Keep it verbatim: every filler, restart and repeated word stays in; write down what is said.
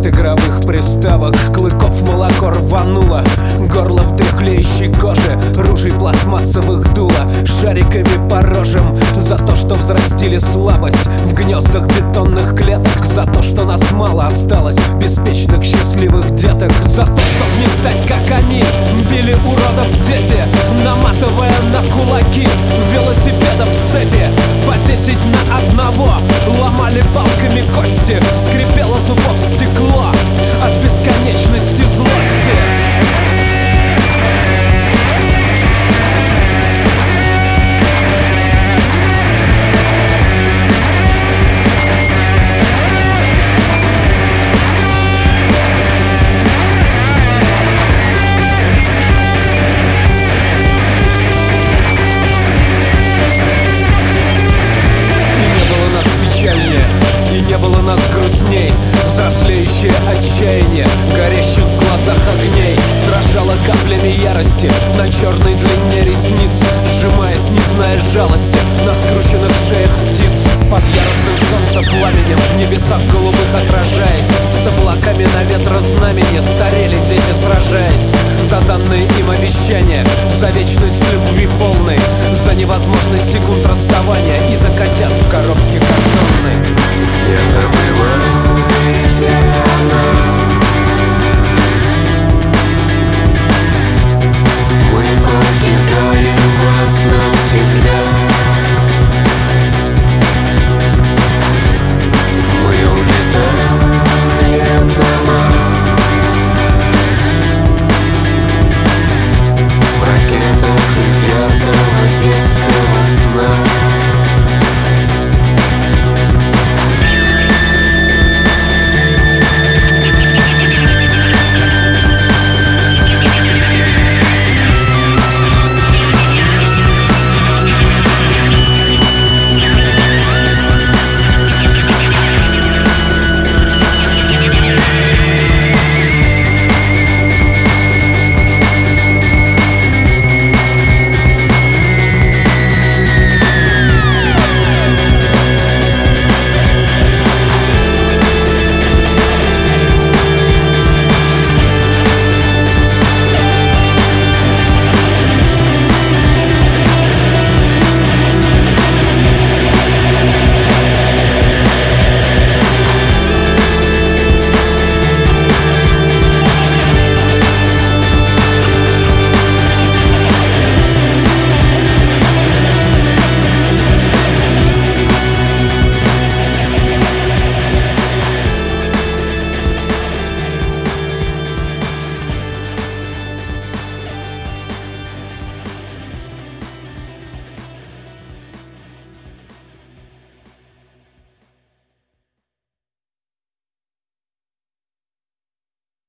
От игровых приставок клыков молоко рвануло. Горло в дряхлеющей коже, ружей пластмассовых дуло. Шариками по рожам за то, что взрастили слабость в гнездах бетонных клеток. За то, что нас мало осталось, беспечных счастливых деток. За то, чтоб не стать как они, били уродов дети, наматывая на кулаки велосипедов в цепи по десять